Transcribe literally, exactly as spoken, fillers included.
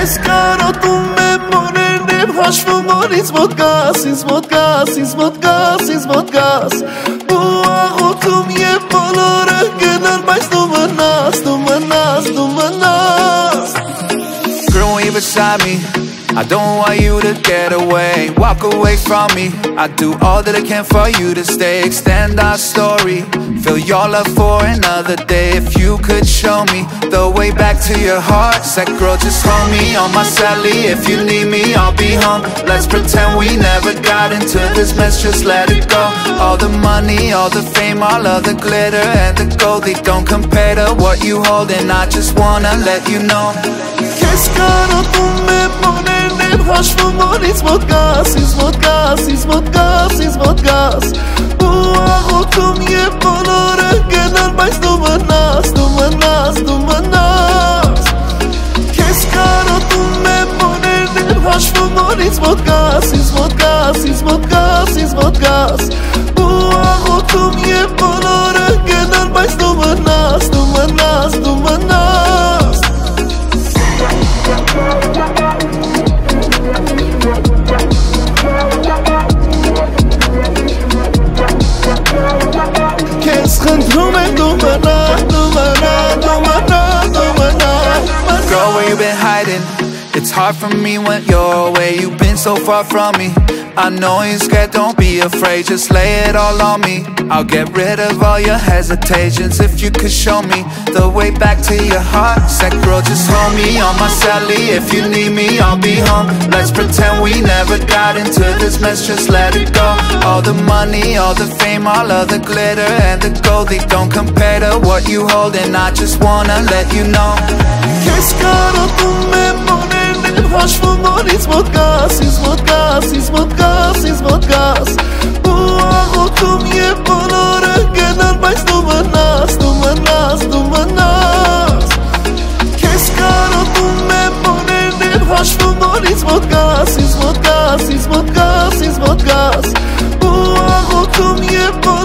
Քեզ կարոտում եմ օրերն եմ հաշվում որ ինձ մոտ գաս, ինձ մոտ գաս, ինձ մոտ գաս, ինձ մոտ գաս Ու աղոթում եմ բոլորը գնան, բայց դու մնաս, դու մնաս, դու մնաս Girl, when you're beside me I don't want you to get away, walk away from me I do all that I can for you to stay, extend our story Feel your love for another day. If you could show me the way back to your heart Said girl just hold me on my celly. If you need me I'll be home. Let's pretend we never got into this mess, just let it go. All the money, all the fame, all of the glitter and the gold, they don't compare to what you hold. And I just wanna let you know Քեզ կարոտում եմ օրերն եմ հաշվում որ ինձ մոտ գաս, ինձ մոտ գաս, ինձ մոտ գաս, ինձ մոտ գաս Ու աղոթում եմ բոլորը գնան, բայց դու մնաս, դու մնաս, դու մնաս Քեզ կարոտում եմ օրերն եմ հաշվում որ ինձ մոտ գաս, ինձ մոտ գաս, ինձ մոտ գաս, ինձ մոտ գաս Ու աղոթում եմ բոլորը գնան, բայց դու մնաս, դու մնաս, դու մնաս Քեզ խնդրում եմ դու մնա, դու մնա, դու մնա, դու մնա Girl, where you been hiding? It's hard for me when you're away. You've been so far from me. I know you're scared, don't be afraid. Just lay it all on me. I'll get rid of all your hesitations. If you could show me the way back to your heart Said girl, just hold me on my celly. If you need me, I'll be home. Let's pretend we never got into this mess, just let it go. All the money, all the fame, all of the glitter and the gold, they don't compare to what you hold. And I just wanna let you know Քեզ կարոտում եմ օրերն եմ հաշվում որ ինձ մոտ գաս, ինձ մոտ գաս, ինձ մոտ գաս, ինձ մոտ գաս Ու աղոթում եմ բոլորը գնան, բայց դու մնաս, դու մնաս, դու մնաս Քեզ կարոտում եմ օրերն եմ հաշվում որ ինձ մոտ գաս, ինձ մոտ գաս, ինձ մոտ գաս, ինձ մոտ գաս Ու աղոթում եմ